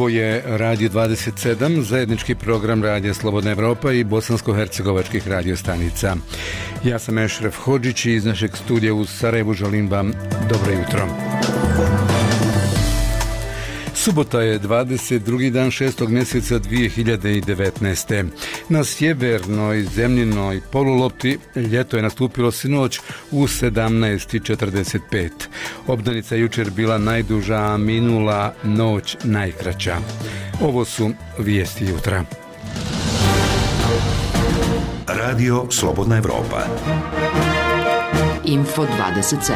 je Radio 27, zajednički program Radija Slobodna Evropa i bosansko-hercegovačkih radiostanica. Ja sam Ešref Hodžić i iz našeg studija u Sarajevu želim vam dobro jutro. Subota je 22. dan 6. mjeseca 2019. Na sjevernoj zemljinoj polulopti ljeto je nastupilo sinoć u 17:45. Obdanica jučer bila najduža, a minula noć najkraća. Ovo su vijesti jutra. Radio Slobodna Evropa. Info 27.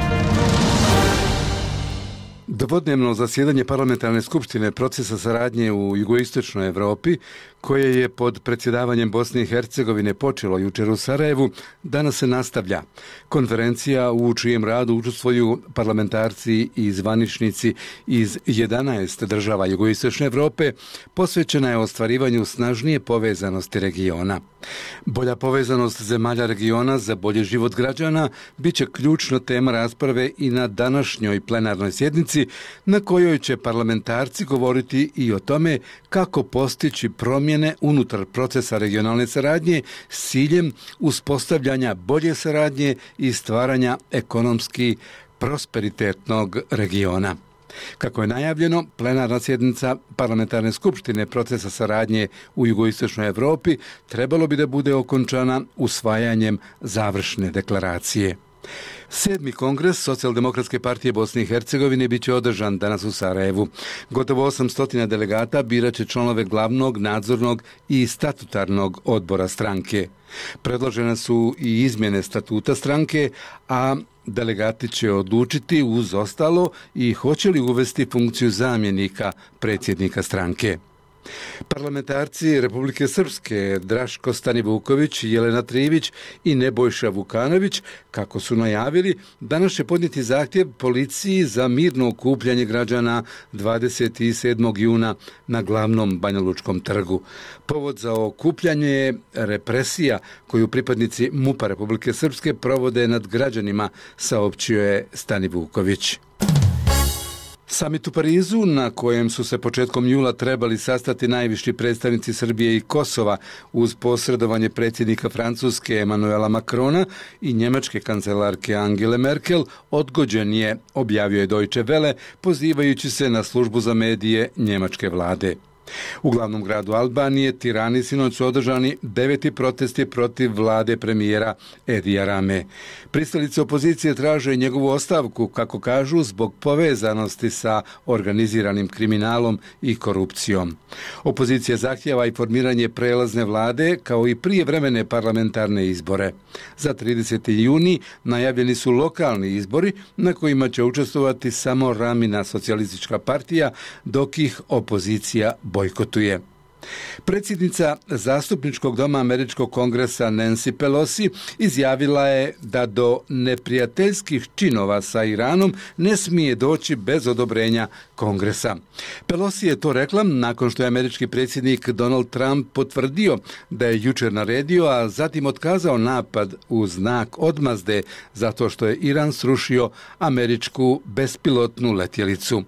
Dvodnevno zasjedanje parlamentarne skupštine procesa saradnje u jugoistočnoj Europi, koje je pod predsjedavanjem Bosne i Hercegovine počelo jučer u Sarajevu, danas se nastavlja. Konferencija u čijem radu učestvuju parlamentarci i zvaničnici iz 11 država jugoistočne Europe posvećena je ostvarivanju snažnije povezanosti regiona. Bolja povezanost zemalja regiona za bolji život građana bit će ključna tema rasprave i na današnjoj plenarnoj sjednici, na kojoj će parlamentarci govoriti i o tome kako postići promjene unutar procesa regionalne saradnje s ciljem uspostavljanja bolje saradnje i stvaranja ekonomski prosperitetnog regiona. Kako je najavljeno, plenarna sjednica parlamentarne skupštine procesa saradnje u jugoistočnoj Europi trebalo bi da bude okončana usvajanjem završne deklaracije. 7. kongres Socijaldemokratske partije Bosne i Hercegovine bit će održan danas u Sarajevu. Gotovo 800 delegata birat će članove glavnog, nadzornog i statutarnog odbora stranke. Predložene su i izmjene statuta stranke, a delegati će odlučiti uz ostalo i hoće li uvesti funkciju zamjenika predsjednika stranke. Parlamentarci Republike Srpske Draško Stanivuković, Jelena Trivić i Nebojša Vukanović, kako su najavili, danas će podnijeti zahtjev policiji za mirno okupljanje građana 27. juna na glavnom Banjalučkom trgu. Povod za okupljanje je represija koju pripadnici MUP-a Republike Srpske provode nad građanima, saopćio je Stanivuković. Samit u Parizu, na kojem su se početkom jula trebali sastati najviši predstavnici Srbije i Kosova uz posredovanje predsjednika Francuske Emanuela Macrona i njemačke kancelarke Angele Merkel, odgođen je, objavio je Deutsche Welle, pozivajući se na službu za medije njemačke vlade. U glavnom gradu Albanije, Tirani, sinoć su održani 9. protesti protiv vlade premijera Edija Rame. Pristalice opozicije traže njegovu ostavku, kako kažu, zbog povezanosti sa organiziranim kriminalom i korupcijom. Opozicija zahtijeva i formiranje prelazne vlade, kao i prijevremene parlamentarne izbore. Za 30. juni najavljeni su lokalni izbori na kojima će učestvovati samo Ramina socijalistička partija, dok ih opozicija bojkotuje. Predsjednica Zastupničkog doma Američkog kongresa Nancy Pelosi izjavila je da do neprijateljskih činova sa Iranom ne smije doći bez odobrenja kongresa. Pelosi je to rekla nakon što je američki predsjednik Donald Trump potvrdio da je jučer naredio, a zatim otkazao napad u znak odmazde zato što je Iran srušio američku bespilotnu letjelicu.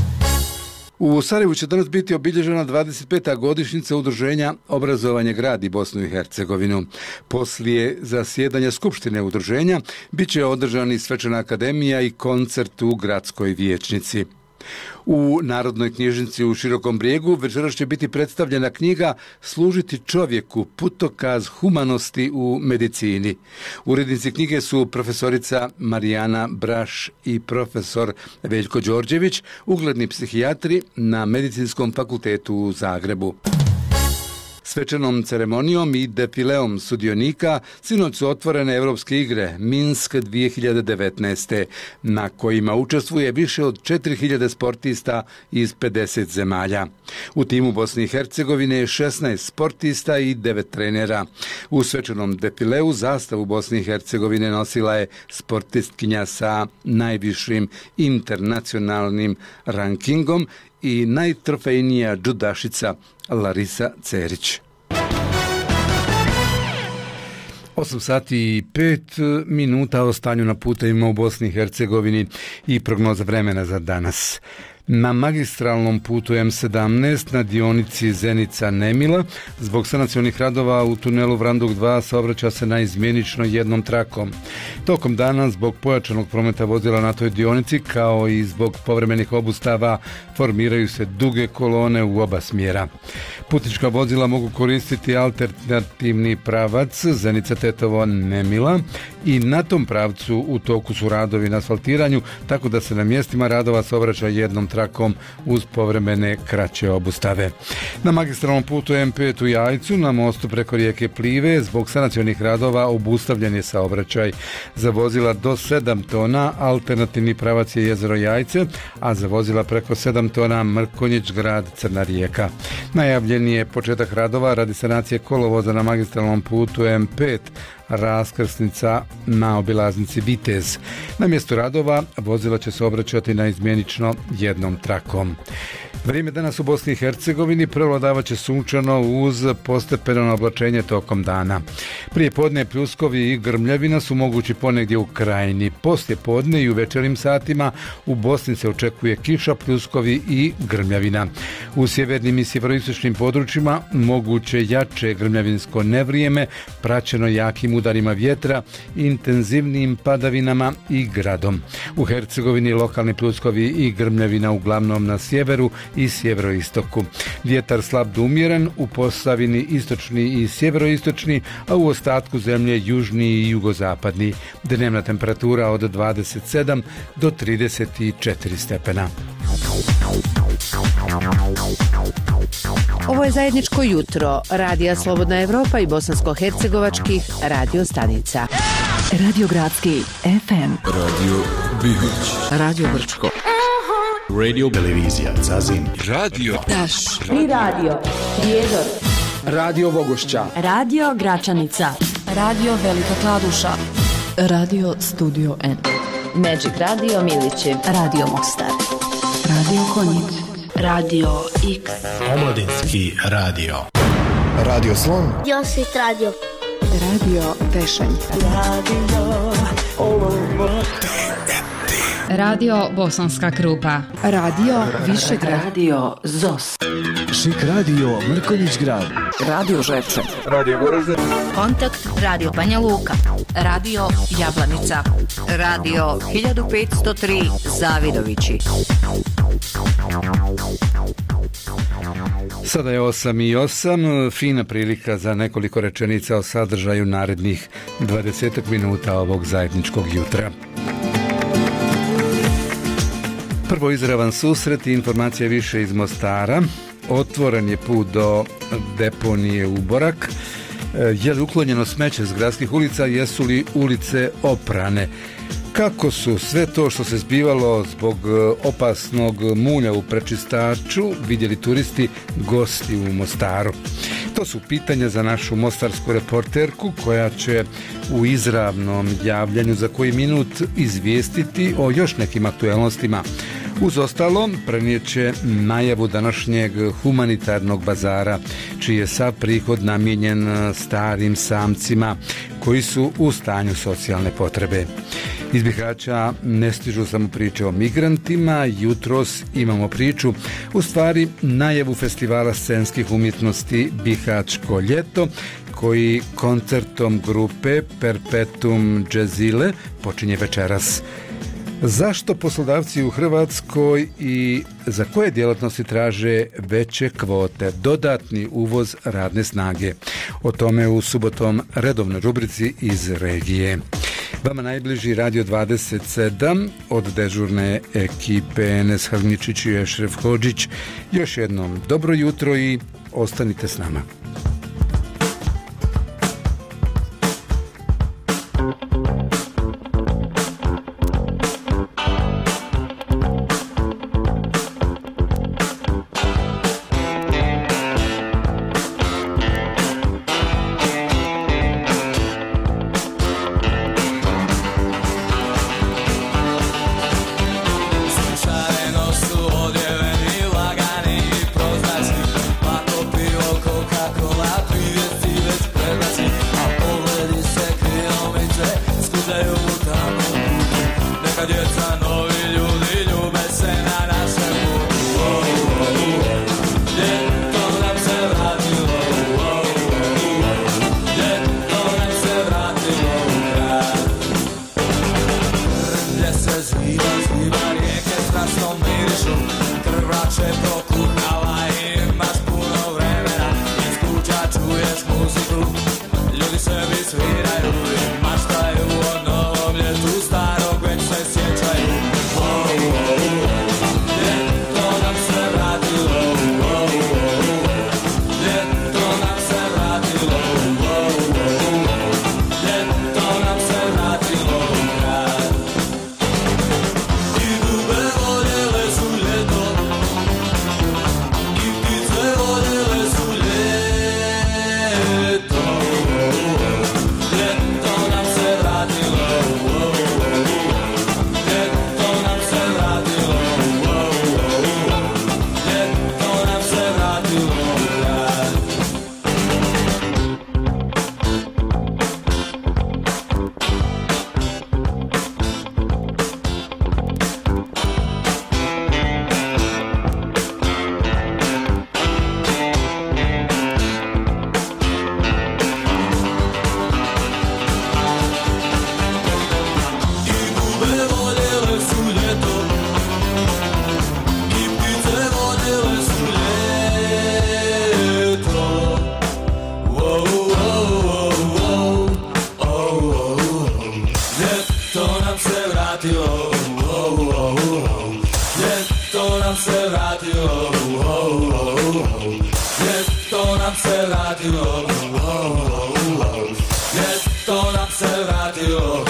U Sarajevu će danas biti obilježena 25. godišnjica udruženja Obrazovanje gradi Bosnu i Hercegovinu. Poslije zasjedanja Skupštine udruženja bit će održani svečana akademija i koncert u gradskoj vijećnici. U Narodnoj knjižnici u Širokom Brijegu večeras će biti predstavljena knjiga Služiti čovjeku, putokaz humanosti u medicini. Urednici knjige su profesorica Marijana Braš i profesor Veljko Đorđević, ugledni psihijatri na Medicinskom fakultetu u Zagrebu. Svečanom ceremonijom i defileom sudionika sinoć su otvorene Europske igre Minsk 2019. na kojima učestvuje više od 4000 sportista iz 50 zemalja. U timu Bosne i Hercegovine je 16 sportista i 9 trenera. U svečanom defileu zastavu Bosne i Hercegovine nosila je sportistkinja sa najvišim internacionalnim rankingom i najtrofejnija džudašica Larisa Cerić. 8 sati i 5 minuta o stanju na putevima u Bosni i Hercegovini i prognoza vremena za danas. Na magistralnom putu M17 na dionici Zenica-Nemila zbog sanacionih radova u tunelu Vranduk 2 saobraća se naizmjenično jednom trakom. Tokom dana zbog pojačanog prometa vozila na toj dionici kao i zbog povremenih obustava formiraju se duge kolone u oba smjera. Putnička vozila mogu koristiti alternativni pravac Zenica-Tetovo-Nemila i na tom pravcu u toku su radovi na asfaltiranju, tako da se na mjestima radova saobraća jednom trakom uz povremene kraće obustave. Na magistralnom putu M5 u Jajcu na mostu preko rijeke Plive zbog sanacionih radova obustavljen je saobraćaj. Za vozila do 7 tona alternativni pravac je jezero Jajce, a za vozila preko 7 tona Mrkonjić grad Crna Rijeka. Najavljen je početak radova radi sanacije kolovoza na magistralnom putu M5 raskrsnica na obilaznici Vitez. Na mjestu radova vozila će se obraćati naizmjenično jednom trakom. Vrijeme danas u Bosni i Hercegovini prevladavat će sunčano uz postepeno oblačenje tokom dana. Prije podne pljuskovi i grmljavina su mogući ponegdje u krajini. Poslije podne i u večernjim satima u Bosni se očekuje kiša, pljuskovi i grmljavina. U sjevernim i sjeveroistočnim područjima moguće jače grmljavinsko nevrijeme praćeno jakim udarima vjetra, intenzivnim padavinama i gradom. U Hercegovini lokalni pljuskovi i grmljavina uglavnom na sjeveru i sjeveroistoku. Vjetar slab do umjeren, u Posavini istočni i sjeveroistočni, a u ostatku zemlje južni i jugozapadni. Dnevna temperatura od 27 do 34 stepena. Ovo je zajedničko jutro Radija Slobodna Evropa i bosansko-hercegovačkih radio stanica. Radio Gradski FM, Radio Bihoć, Radio Brčko, Radio Televizija Zazin, Radio Taš i Radio Prijedor, Radio Vogošća, Radio Gračanica, Radio Velika Kladuša, Radio Studio N, Magic Radio Milići, Radio Mostar, Radio Konjic, Radio X, Omladinski radio, Radio Slon, Josit Radio, Radio Tešanj, Radio Bosanska Krupa, Radio Višegrad, Radio Zos, Šik Radio Mrkonjić grad, Radio Žepče, Radio Goražde, Kontakt Radio Banja Luka, Radio Jablanica, Radio 1503 Zavidovići. Sada je 8:08, fina prilika za nekoliko rečenica o sadržaju narednih 20 minuta ovog zajedničkog jutra. Prvo izravan susret i informacija više iz Mostara. Otvoren je put do deponije Uborak. Je li uklonjeno smeće s gradskih ulica, jesu li ulice oprane? Kako su sve to što se zbivalo zbog opasnog mulja u prečistaču vidjeli turisti, gosti u Mostaru? To su pitanja za našu mostarsku reporterku koja će u izravnom javljanju za koji minut izvijestiti o još nekim aktuelnostima. Uz ostalo prenijet će najavu današnjeg humanitarnog bazara, čiji je sav prihod namijenjen starim samcima koji su u stanju socijalne potrebe. Iz Bihaća ne stižu samo priče o migrantima, jutros imamo priču, u stvari najavu festivala scenskih umjetnosti Bihaćko ljeto, koji koncertom grupe Perpetuum Jazzile počinje večeras. Zašto poslodavci u Hrvatskoj i za koje djelatnosti traže veće kvote, dodatni uvoz radne snage? O tome u subotom redovnoj rubrici iz regije. Vama najbliži Radio 27 od dežurne ekipe Enes Harničić i Ešref Hodžić. Još jednom dobro jutro i ostanite s nama. Coca-Cola Ljeto nam se vratilo, ljeto nam se vratilo,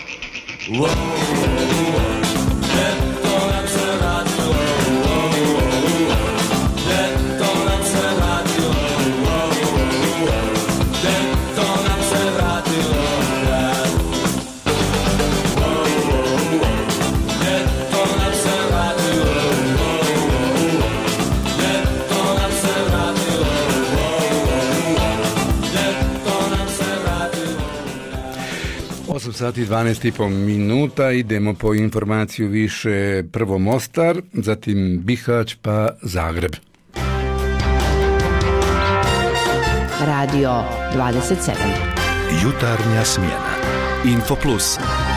ljeto nam se vratilo, ljeto nam se vratilo, ljeto nam se vratilo, ljeto nam se vratilo, ljeto nam se vratilo, ljeto nam se vratilo. 8 sati i 12,5 minuta, idemo po informaciju više, prvo Mostar, zatim Bihać pa Zagreb. Radio 27. Jutarnja smjena. Info Plus.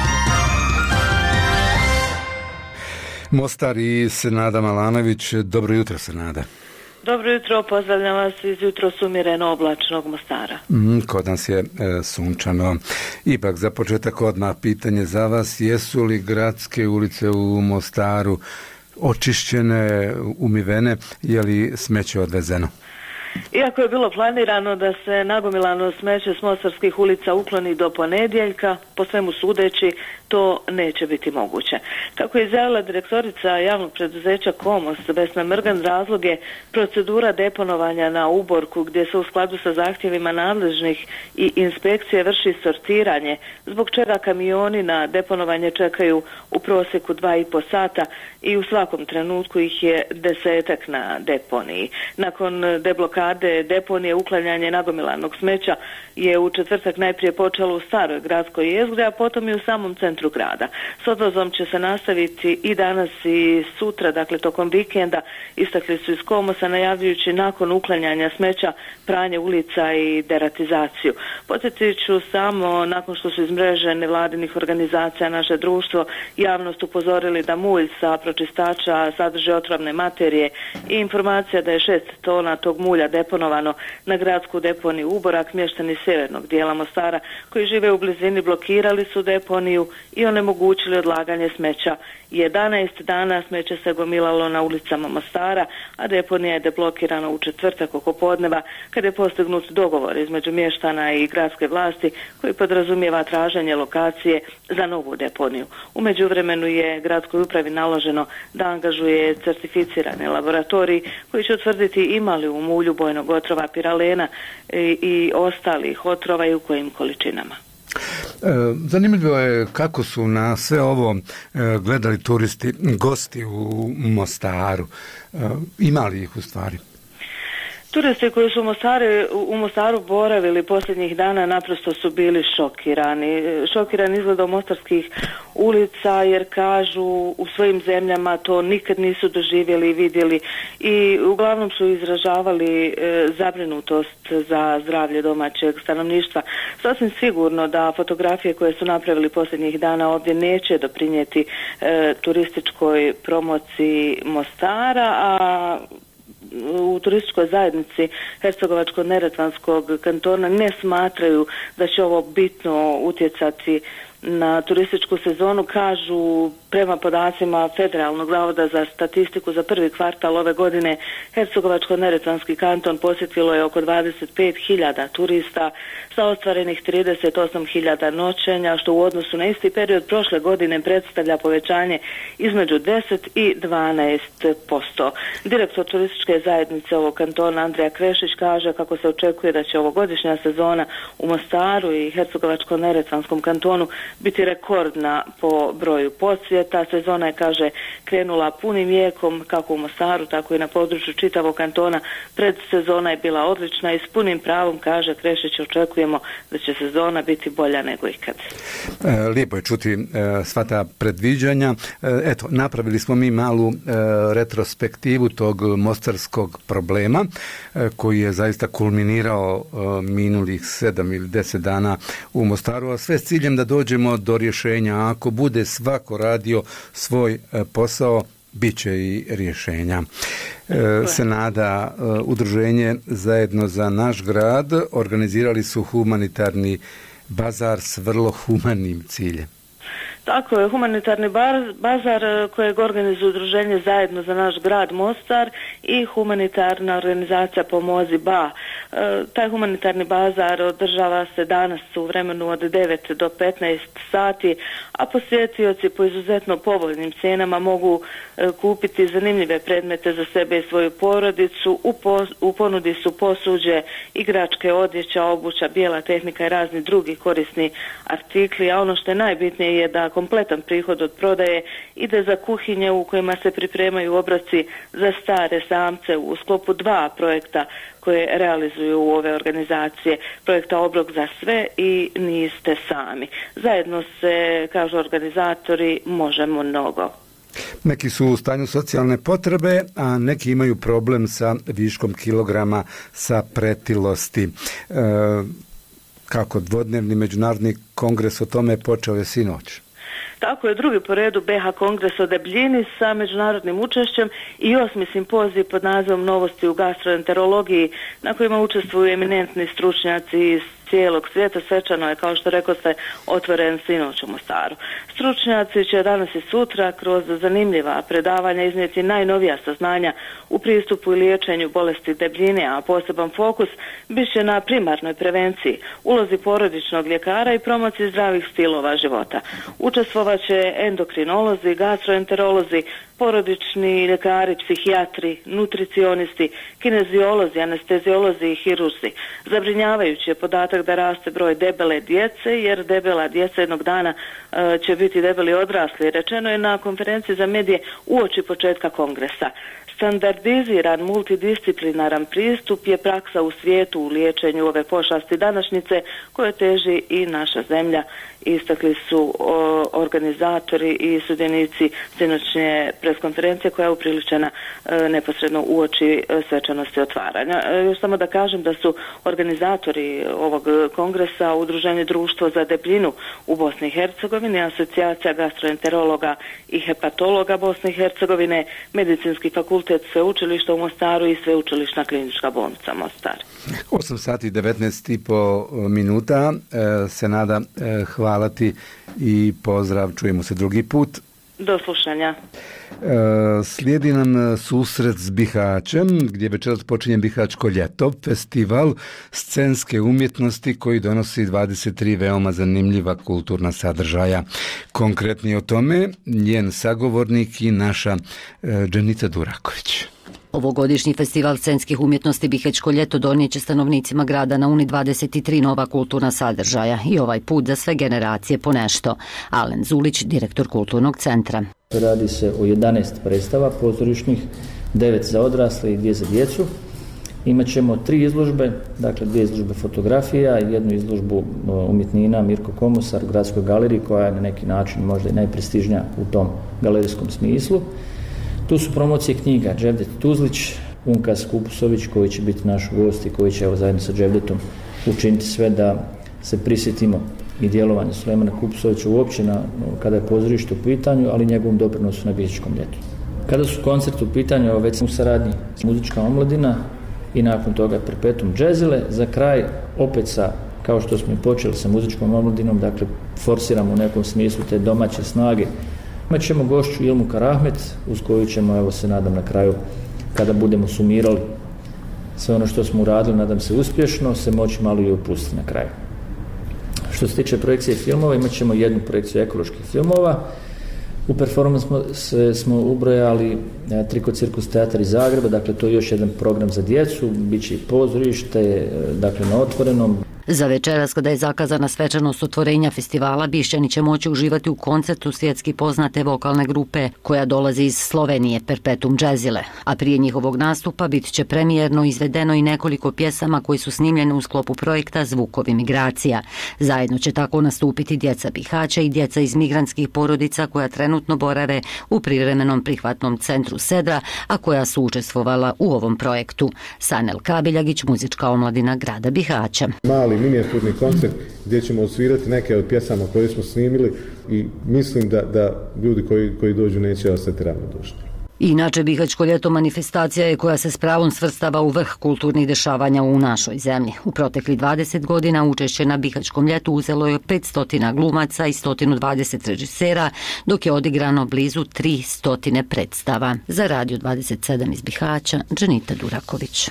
Mostar i Senada Malanović, dobro jutro Senada. Dobro jutro, pozdravljam vas iz jutro umjereno oblačnog Mostara. Kod nas je sunčano. Ipak za početak odmah pitanje za vas, jesu li gradske ulice u Mostaru očišćene, umivene, je li smeće odvezeno? Iako je bilo planirano da se nagomilano smeće s mostarskih ulica ukloni do ponedjeljka, po svemu sudeći to neće biti moguće. Kako je izjavila direktorica javnog preduzeća Komos Vesna Mrgan, razlog je procedura deponovanja na Uborku gdje se u skladu sa zahtjevima nadležnih i inspekcije vrši sortiranje, zbog čega kamioni na deponovanje čekaju u prosjeku 2,5 sata i u svakom trenutku ih je 10 na deponiji. Nakon deblokade deponije, uklanjanje nagomilanog smeća je u četvrtak najprije počelo u staroj gradskoj jezgri, a potom i u samom centru grada. S odvozom će se nastaviti i danas i sutra, dakle tokom vikenda, istakli su iz Komosa, najavljujući nakon uklanjanja smeća pranje ulica i deratizaciju. Podsjetit ću samo, nakon što su iz mreže nevladinih organizacija naše društvo javnost upozorili da mulj sa pročistača sadrži otrovne materije i informacija da je 6 tona tog mulja deponovano na gradsku deponiju Uborak, mještani sjevernog dijela Mostara koji žive u blizini blokirali su deponiju i onemogućili odlaganje smeća. 11 dana smeće se gomilalo na ulicama Mostara, a deponija je deblokirana u četvrtak oko podneva kad je postignut dogovor između mještana i gradske vlasti koji podrazumijeva traženje lokacije za novu deponiju. U međuvremenu je gradskoj upravi naloženo da angažuje certificirani laboratorij koji će utvrditi ima li u mulju bojnog otrova piralena i ostalih otrova i u kojim količinama. Zanimljivo je kako su na sve ovo gledali turisti, gosti u Mostaru. Ima li ih u stvari? Turisti koji su u Mostaru boravili posljednjih dana naprosto su bili šokirani. Šokirani izgledom mostarskih ulica jer kažu u svojim zemljama to nikad nisu doživjeli i vidjeli i uglavnom su izražavali zabrinutost za zdravlje domaćeg stanovništva. Sasvim sigurno da fotografije koje su napravili posljednjih dana ovdje neće doprinijeti turističkoj promociji Mostara, a u turističkoj zajednici Hercegovačko-neretvanskog kantona ne smatraju da će ovo bitno utjecati na turističku sezonu. Kažu, prema podacima Federalnog zavoda za statistiku za prvi kvartal ove godine, Hercegovačko-neretvanski kanton posjetilo je oko 25.000 turista sa ostvarenih 38.000 noćenja, što u odnosu na isti period prošle godine predstavlja povećanje između 10 i 12%. Direktor turističke zajednice ovog kantona Andrija Krešić kaže kako se očekuje da će ovogodišnja sezona u Mostaru i Hercegovačko-neretvanskom kantonu biti rekordna po broju posjeta. Sezona je, kaže, krenula punim jekom kako u Mostaru, tako i na području čitavog kantona. Predsezona je bila odlična i s punim pravom, kaže Krešić, očekujemo da će sezona biti bolja nego ikad. Lijepo je čuti sva ta predviđanja. Eto, napravili smo mi malu retrospektivu tog mostarskog problema koji je zaista kulminirao minulih 7 ili 10 dana u Mostaru, a sve s ciljem da dođemo do rješenja. Ako bude svako radio svoj posao, bit će i rješenja. Senada, udruženje Zajedno za naš grad organizirali su humanitarni bazar s vrlo humanim ciljem. Tako je, humanitarni bazar kojeg organizuje udruženje Zajedno za naš grad Mostar i humanitarna organizacija Pomozi Ba. Taj humanitarni bazar održava se danas u vremenu od 9 do 15 sati, a posjetioci po izuzetno povoljnim cijenama mogu kupiti zanimljive predmete za sebe i svoju porodicu. U ponudi su posuđe, igračke, odjeća, obuća, bijela tehnika i razni drugi korisni artikli, a ono što je najbitnije je da kompletan prihod od prodaje ide za kuhinje u kojima se pripremaju obroci za stare samce u sklopu 2 projekta koje realizuju u ove organizacije, projekta Obrok za sve i Niste sami. Zajedno se, kažu organizatori, možemo mnogo. Neki su u stanju socijalne potrebe, a neki imaju problem sa viškom kilograma, sa pretilosti. Kako dvodnevni međunarodni kongres o tome počeo je sinoć. Tako je, drugi po redu BH kongres o debljini sa međunarodnim učešćem i 8. simpozij pod nazivom Novosti u gastroenterologiji, na kojima učestvuju eminentni stručnjaci iz cijelog svijeta. Svečano je, kao što rekao ste, otvoren sinoć u Mostaru. Stručnjaci će danas i sutra kroz zanimljiva predavanja iznijeti najnovija saznanja u pristupu i liječenju bolesti debljine, a poseban fokus bit će na primarnoj prevenciji, ulozi porodičnog ljekara i promociji zdravih stilova života. Učestvovat će endokrinolozi, gastroenterolozi, porodični ljekari, psihijatri, nutricionisti, kineziolozi, anesteziolozi i hirurzi. Zabrinjavajući je podatak da raste broj debele djece, jer debela djeca jednog dana će biti debeli odrasli. Rečeno je na konferenciji za medije uoči početka kongresa. Standardiziran, multidisciplinaran pristup je praksa u svijetu u liječenju ove pošasti današnjice koje teži i naša zemlja, istakli su organizatori i sudionici sinoćnje preskonferencije koja je upriličena neposredno uoči svečanosti otvaranja. Još samo da kažem da su organizatori ovog kongresa Udruženje društvo za debljinu u Bosni i Hercegovini, Asocijacija gastroenterologa i hepatologa Bosne i Hercegovine, Medicinski fakultet Sveučilišta u Mostaru i Sveučilišna klinička bolnica Mostar. 8 sati i 19,5 minuta. Senada, hvala ti i pozdrav, čujemo se drugi put. Do slušanja. Slijedi nam susret s Bihaćem, gdje večeras počinje Bihaćko ljeto, festival scenske umjetnosti koji donosi 23 veoma zanimljiva kulturna sadržaja. Konkretnije o tome njen sagovornik i naša Dženica Duraković. Ovogodišnji festival scenskih umjetnosti Bihaćko ljeto donijeće stanovnicima grada na Uni 23 nova kulturna sadržaja i ovaj put za sve generacije po nešto. Alen Zulić, direktor kulturnog centra. Radi se o 11 predstava pozorišnih, 9 za odrasle i 2 za djecu. Imaćemo 3 izložbe, dakle 2 izložbe fotografija i 1 izložbu umjetnina Mirko Komosar u Gradskoj galeriji, koja je na neki način možda i najprestižnija u tom galerijskom smislu. Tu su promocije knjiga Dževdet Tuzlić, Unkas Kupusović koji će biti naš gost i koji će zajedno sa Dževdetom učiniti sve da se prisjetimo i djelovanja Sulejmana Kupusovića uopće kada je pozorište u pitanju, ali njegovom doprinosu na Bihaćkom ljetu. Kada su koncerti u pitanju, već u saradnji Muzička omladina i nakon toga Perpetuum Jazzile. Za kraj opet kao što smo i počeli sa Muzičkom omladinom, dakle forsiramo u nekom smislu te domaće snage. Imat ćemo gošću Ilmu Karahmet, uz koju ćemo, evo se nadam na kraju, kada budemo sumirali sve ono što smo uradili, nadam se uspješno, se moći malo i opustiti na kraju. Što se tiče projekcije filmova, imat ćemo 1 projekciju ekoloških filmova. U performansu smo ubrojali Triko cirkus teatar iz Zagreba, dakle to je još jedan program za djecu, bit će i pozorište, dakle na otvorenom. Za večeras, kada je zakazana svečanost otvorenja festivala, Bišćani će moći uživati u koncertu svjetski poznate vokalne grupe koja dolazi iz Slovenije, Perpetuum Jazzile, a prije njihovog nastupa bit će premijerno izvedeno i nekoliko pjesama koji su snimljene u sklopu projekta Zvukovi migracija. Zajedno će tako nastupiti djeca Bihaća i djeca iz migrantskih porodica koja trenutno borave u privremenom prihvatnom centru Sedra, a koja su učestvovala u ovom projektu. Sanel Kabiljagić, Muzička omladina grada Bihaća. Mali minijaturni koncert gdje ćemo osvirati neke od pjesama koje smo snimili i mislim da ljudi koji dođu neće ostati ravnodušni. Inače, Bihaćko ljeto manifestacija je koja se s pravom svrstava u vrh kulturnih dešavanja u našoj zemlji. U protekli 20 godina učešće na Bihaćkom ljetu uzelo je 500 glumaca i 120 režisera, dok je odigrano blizu 300 predstava. Za Radio 27 iz Bihaća, Dženita Duraković.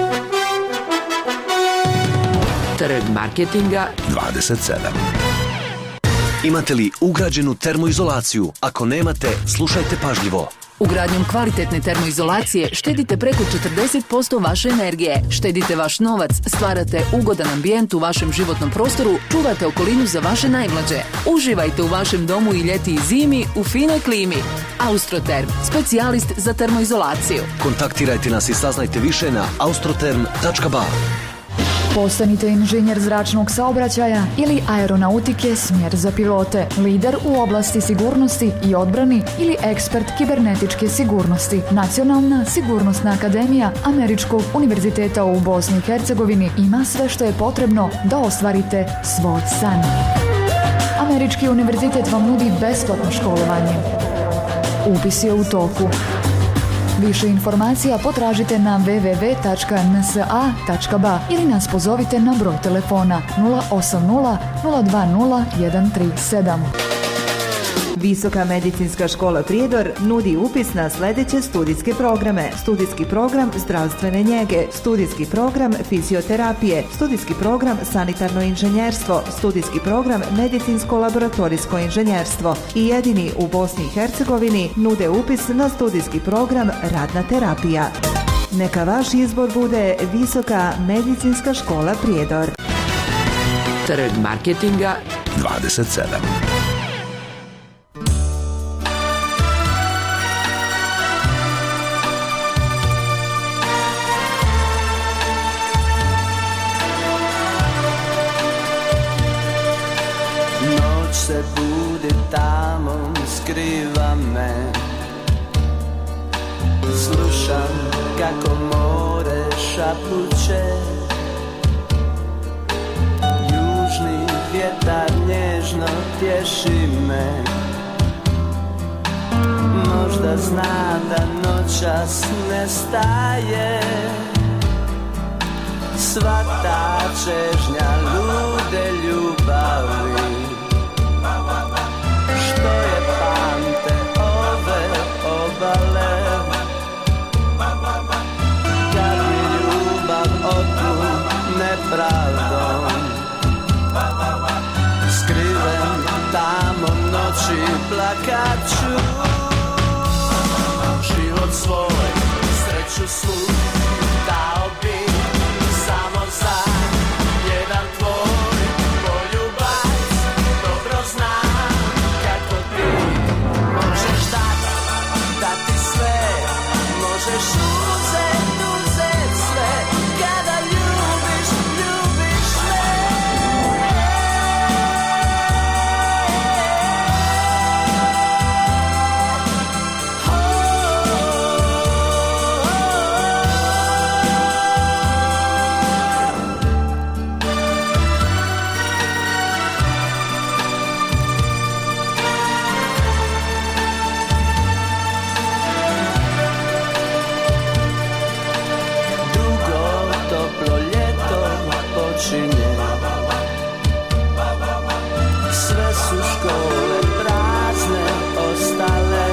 Trg marketinga 27. Imate li ugrađenu termoizolaciju? Ako nemate, slušajte pažljivo. Ugradnjom kvalitetne termoizolacije štedite preko 40% vaše energije, štedite vaš novac, stvarate ugodan ambijent u vašem životnom prostoru, čuvate okolinu za vaše najmlađe. Uživajte u vašem domu i ljeti i zimi u finoj klimi. Austroterm, specijalist za termoizolaciju. Kontaktirajte nas i saznajte više na austroterm.ba. Postanite inženjer zračnog saobraćaja ili aeronautike smjer za pilote, lider u oblasti sigurnosti i odbrani ili ekspert kibernetičke sigurnosti. Nacionalna sigurnosna akademija Američkog univerziteta u Bosni i Hercegovini ima sve što je potrebno da ostvarite svoj san. Američki univerzitet vam nudi besplatno školovanje. Upis je u toku. Više informacija potražite na www.nsa.ba ili nas pozovite na broj telefona 080 020 137. Visoka medicinska škola Prijedor nudi upis na sljedeće studijske programe. Studijski program zdravstvene njege, studijski program fizioterapije, studijski program sanitarno inženjerstvo, studijski program medicinsko-laboratorijsko inženjerstvo i jedini u Bosni i Hercegovini nude upis na studijski program radna terapija. Neka vaš izbor bude Visoka medicinska škola Prijedor. Trg marketinga 27. Se budi tamo, skriva me. Slušam kako more šapuće. Južni vjetar nježno tješi me. Možda zna da noćas ne staje. Sva ta čežnja lude ljubavi. Što je pamte ove obale, kad mi ljubav otu nepravdom, skriven tamo noći plakaću. Život svoj, sreću svu dao bi samo za jedan tvoj poljubac. Dobro znam kako ti možeš dati sve, možeš uzet sve, kada ljubiš me. Sve su škole prazne ostale.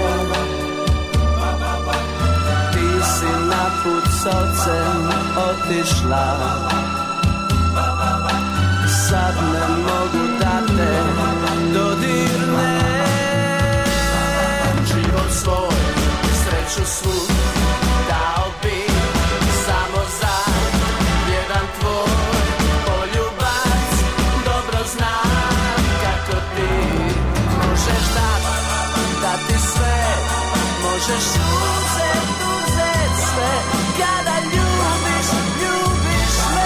Ti si na put s ocem otišla. Sad ne mogu da te dodirnem. Život svoj, sreću svu dao bi samo za jedan tvoj. Možeš uzet sve, kada ljubiš me.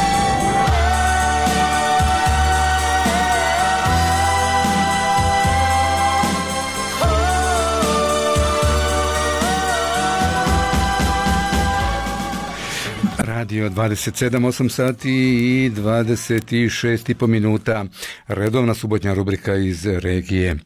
Radio 27, 8 sati i 26,5 minuta. Redovna subotnja rubrika iz regije.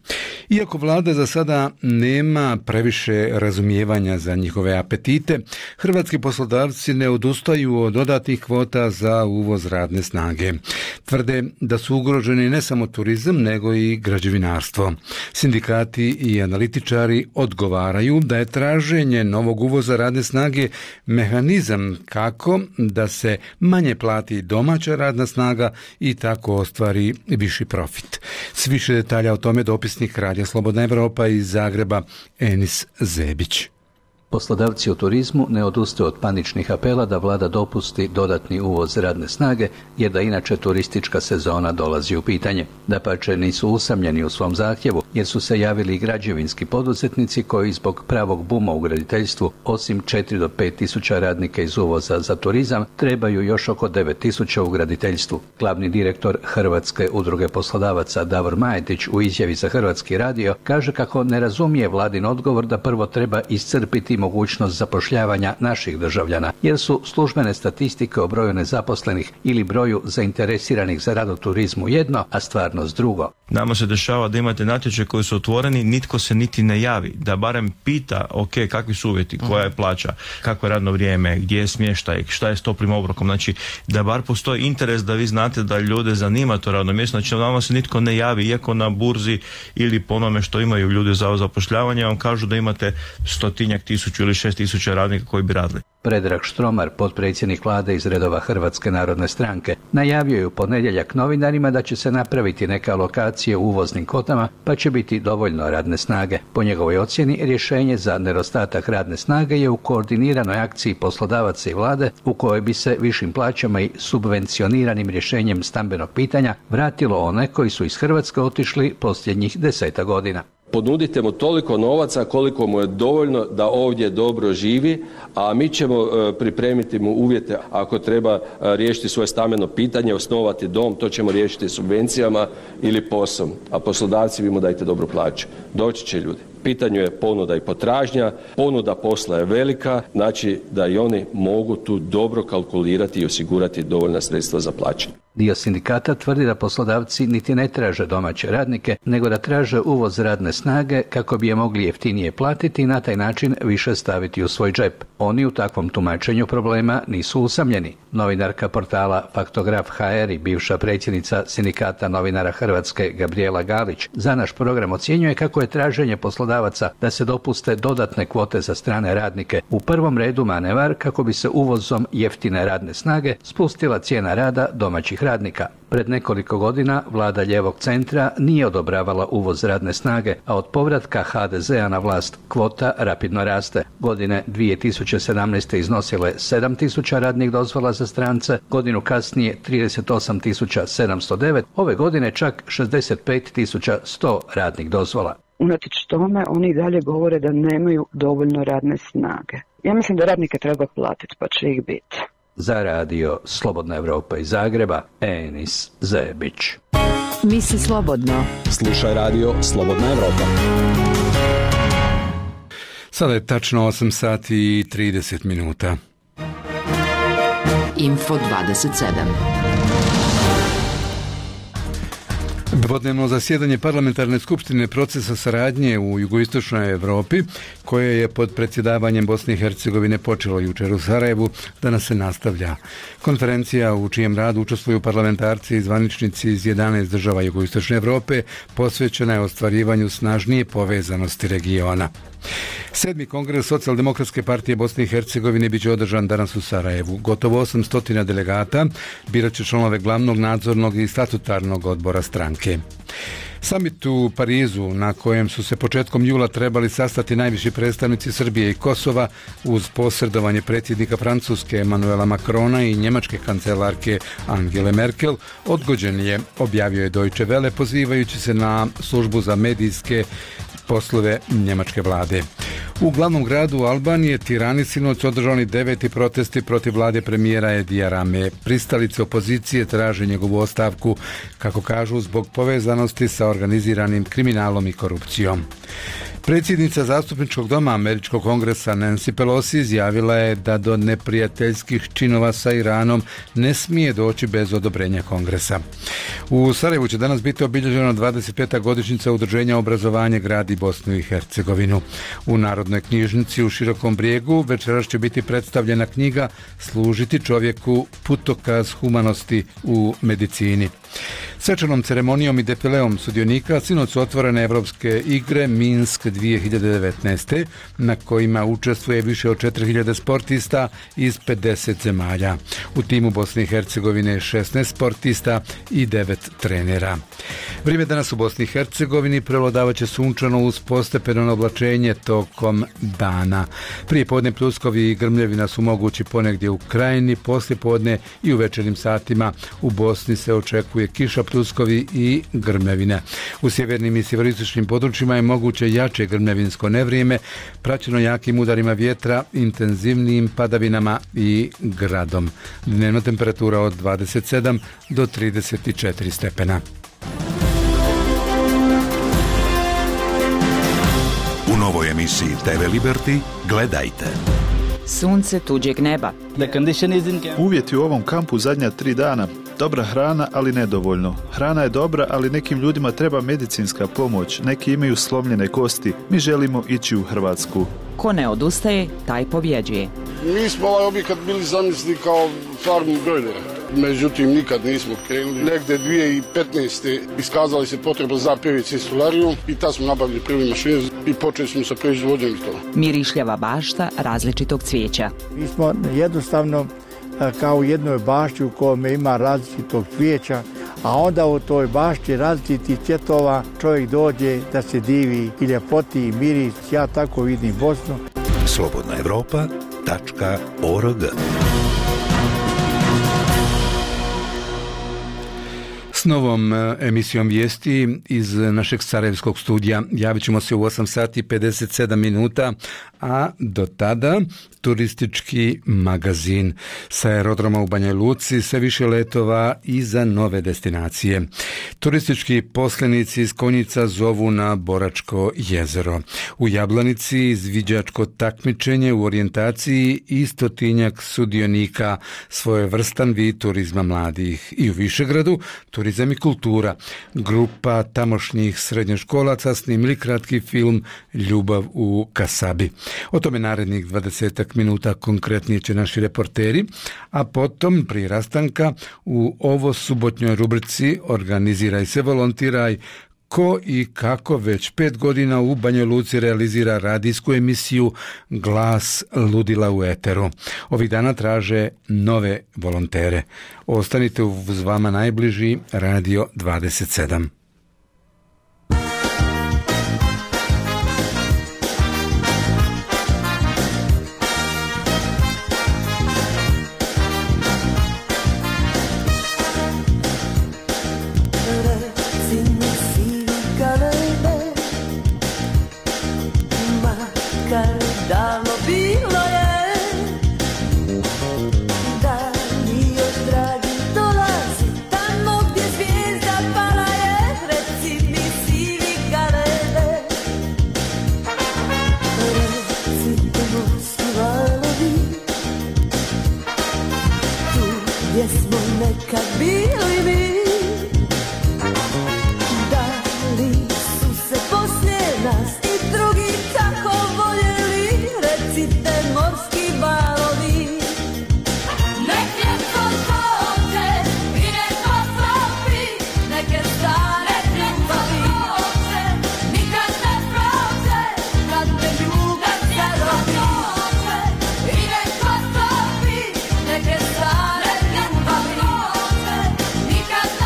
Iako vlada za sada nema previše razumijevanja za njihove apetite, hrvatski poslodavci ne odustaju od dodatnih kvota za uvoz radne snage. Tvrde da su ugroženi ne samo turizam, nego i građevinarstvo. Sindikati i analitičari odgovaraju da je traženje novog uvoza radne snage mehanizam kako da se manje plati domaća radna snaga i tako ostvari viši profit. S više detalja o tome dopisnik Radija Slobodna Evropa iz Zagreba Enis Zebić. Poslodavci u turizmu ne odustaju od paničnih apela da vlada dopusti dodatni uvoz radne snage, jer da inače turistička sezona dolazi u pitanje. Dapače, nisu usamljeni u svom zahtjevu, jer su se javili i građevinski poduzetnici koji zbog pravog buma u graditeljstvu, osim 4 do 5 tisuća radnika iz uvoza za turizam, trebaju još oko 9 tisuća u graditeljstvu. Glavni direktor Hrvatske udruge poslodavaca Davor Majetić u izjavi za Hrvatski radio kaže kako ne razumije vladin odgovor da prvo treba iscrpiti mogućnost zapošljavanja naših državljana, jer su službene statistike o broju nezaposlenih ili broju zainteresiranih za rad u turizmu jedno, a stvarnost drugo. Nama se dešava da imate natječaje koji su otvoreni, nitko se niti ne javi, da barem pita, ok, kakvi su uvjeti, koja je plaća, kakvo je radno vrijeme, gdje je smještaj, šta je s toplim obrokom, znači da bar postoji interes da vi znate da ljude zanima to radno mjesto, znači nama se nitko ne javi, iako na burzi ili po onome što imaju ljudi za zapošljavanje vam kažu da imate 100-tisuća ili 6.000 radnika koji bi radili. Predrag Štromar, potpredsjednik vlade iz redova Hrvatske narodne stranke, najavio je u ponedjeljak novinarima da će se napraviti neka alokacije u uvoznim kvotama, pa će biti dovoljno radne snage. Po njegovoj ocjeni, rješenje za nedostatak radne snage je u koordiniranoj akciji poslodavaca i vlade, u kojoj bi se višim plaćama i subvencioniranim rješenjem stambenog pitanja vratilo one koji su iz Hrvatske otišli posljednjih 10 godina. Ponudite mu toliko novaca koliko mu je dovoljno da ovdje dobro živi, a mi ćemo pripremiti mu uvjete ako treba riješiti svoje stambeno pitanje, osnovati dom, to ćemo riješiti subvencijama ili poslom, a poslodavci vi mu dajte dobru plaću. Doći će ljudi. Pitanju je ponuda i potražnja, ponuda posla je velika, znači da i oni mogu tu dobro kalkulirati i osigurati dovoljna sredstva za plaćanje. Dio sindikata tvrdi da poslodavci niti ne traže domaće radnike, nego da traže uvoz radne snage kako bi je mogli jeftinije platiti i na taj način više staviti u svoj džep. Oni u takvom tumačenju problema nisu usamljeni. Novinarka portala Faktograf HR i bivša predsjednica sindikata novinara Hrvatske Gabrijela Galić za naš program ocjenjuje kako je traženje poslodavaca da se dopuste dodatne kvote za strane radnike u prvom redu manevar kako bi se uvozom jeftine radne snage spustila cijena rada domaćih radnika. Pred nekoliko godina vlada lijevog centra nije odobravala uvoz radne snage, a od povratka HDZ-a na vlast kvota rapidno raste. Godine 2017. iznosile je 7.000 radnih dozvola za strance, godinu kasnije 38.709, ove godine čak 65.100 radnih dozvola. Unatoč tome, oni dalje govore da nemaju dovoljno radne snage. Ja mislim da radnike treba platiti, pa će ih biti. Za radio Slobodna Evropa iz Zagreba, Enis Zebić. Misli slobodno. Slušaj radio Slobodna Evropa. Sada je tačno 8 sati i 30 minuta. Info 27. Dvodnevno zasjedanje parlamentarne skupštine procesa saradnje u jugoistočnoj Evropi, koje je pod predsjedavanjem Bosne i Hercegovine počelo jučer u Sarajevu, danas se nastavlja. Konferencija u čijem radu učestvuju parlamentarci i zvaničnici iz 11 država jugoistočne Evrope posvećena je ostvarivanju snažnije povezanosti regiona. 7. kongres Socijaldemokratske partije Bosne i Hercegovine biće održan danas u Sarajevu. Gotovo 800 delegata birat će članove glavnog nadzornog i statutarnog odbora stranke. Samit u Parizu, na kojem su se početkom jula trebali sastati najviši predstavnici Srbije i Kosova uz posredovanje predsjednika Francuske Emmanuela Macrona i njemačke kancelarke Angele Merkel, odgođen je, objavio je Deutsche Welle pozivajući se na službu za medijske poslove njemačke vlade. U glavnom gradu Albanije, Tirani, sinoć održani 9. protesti protiv vlade premijera Edija Rame. Pristalice opozicije traže njegovu ostavku, kako kažu, zbog povezanosti sa organiziranim kriminalom i korupcijom. Predsjednica zastupničkog doma Američkog kongresa Nancy Pelosi izjavila je da do neprijateljskih činova sa Iranom ne smije doći bez odobrenja kongresa. U Sarajevu će danas biti obilježena 25. godišnjica Udruženja obrazovanje gradi Bosnu i Hercegovinu. U Narodnoj knjižnici u Širokom Brijegu večeras će biti predstavljena knjiga Služiti čovjeku, putokaz humanosti u medicini. Svečanom ceremonijom i defileom sudionika sinoć su otvorene Evropske igre Minsk 2019. na kojima učestvuje više od 4000 sportista iz 50 zemalja. U timu Bosne i Hercegovine 16 sportista i 9 trenera. Vrijeme danas u Bosni i Hercegovini prevladavaće sunčano uz postepeno oblačenje tokom dana. Prije podne pljuskovi i grmljevina su mogući ponegdje u Krajini, poslije podne i u večernjim satima u Bosni se očekuje kiša, pljuskovi i grmljevine. U sjevernim i sjeveroistočnim područjima je moguće jače grmljevinsko nevrijeme, praćeno jakim udarima vjetra, intenzivnijim padavinama i gradom. Dnevna temperatura od 27 do 34 stepena. U novoj emisiji TV Liberty gledajte. Sunce tuđeg neba. Uvjeti u ovom kampu zadnja 3 dana. Dobra hrana, ali nedovoljno. Hrana je dobra, ali nekim ljudima treba medicinska pomoć. Neki imaju slomljene kosti. Mi želimo ići u Hrvatsku. Ko ne odustaje, taj pobjeđuje. Mi smo ovaj objekat bili zamislili kao farmu brojlera. Međutim, nikad nismo krenuli. Negde 2015. iskazali se potreba za PVC solarijum i tad smo nabavili prvi mašinu i počeli smo sa proizvodnjom toga. Mirišljava bašta različitog cvijeća. Mi smo jednostavno kao u jednoj bašti u kojoj ima različitog cvijeća, a onda u toj bašti različitih cvjetova čovjek dođe da se divi i ljepoti i miris. Ja tako vidim Bosnu. slobodnaevropa.org. S novom emisijom vijesti iz našeg sarajevskog studija javit ćemo se u 8 sati 57 minuta, a do tada turistički magazin sa aerodroma u Banja Luci, sve više letova i za nove destinacije. Turistički poslenici iz Konjica zovu na Boračko jezero. U Jablanici izviđačko takmičenje u orijentaciji i 100-tinjak sudionika, svojevrstan vid turizma mladih. I u Višegradu turizam i kultura. Grupa tamošnjih srednjoškolaca snimili kratki film Ljubav u Kasabi. O tome narednih 20 minuta konkretnije će naši reporteri, a potom prije rastanka u ovo subotnjoj rubrici Organiziraj se, volontiraj, ko i kako već 5 godina u Banja Luci realizira radijsku emisiju Glas ludila u eteru. Ovih dana traže nove volontere. Ostanite uz vama najbliži Radio 27. Nikad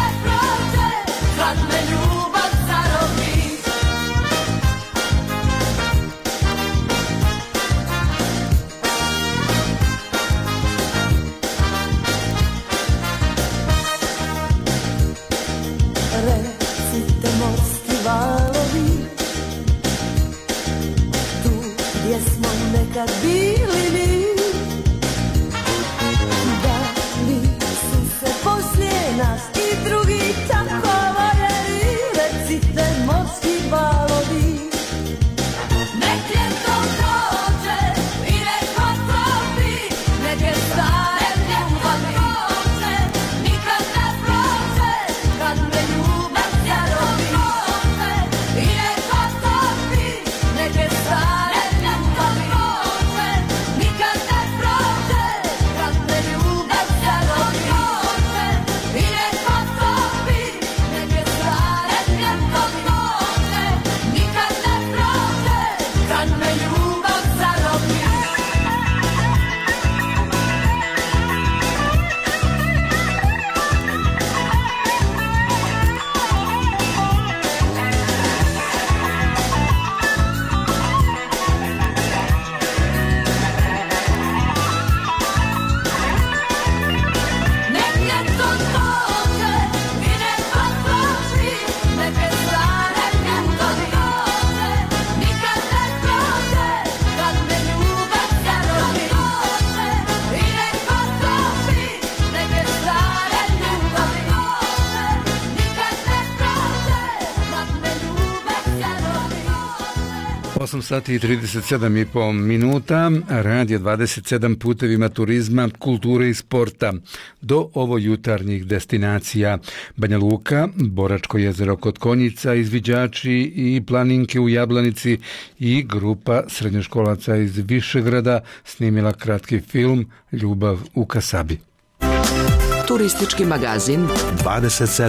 8 sati i 37,5 minuta, Radio 27 putevima turizma, kulture i sporta. Do ovo jutarnjih destinacija Banja Luka, Boračko jezero kod Konjica, izviđači i planinke u Jablanici i grupa srednjoškolaca iz Višegrada snimila kratki film Ljubav u Kasabi. Turistički magazin 27.